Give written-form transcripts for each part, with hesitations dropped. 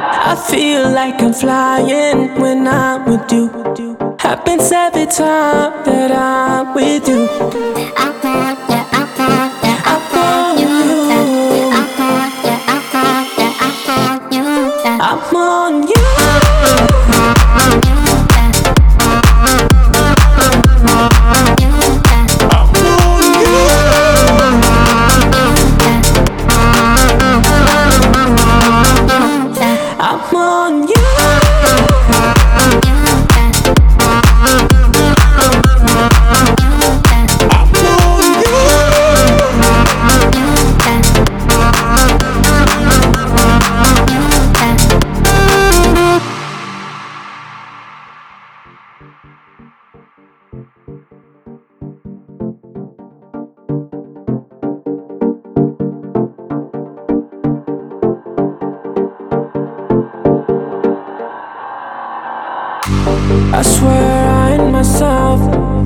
I feel like I'm flying when I'm with you. Happens every time that I'm with you. I want ya, I want ya, I want you. I want ya, I want ya, I want you. I'm on you. I'm on you. I swear I ain't myself.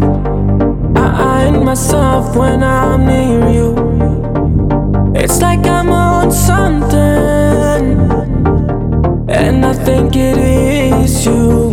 I ain't myself when I'm near you. It's like I'm on something, and I think it is you.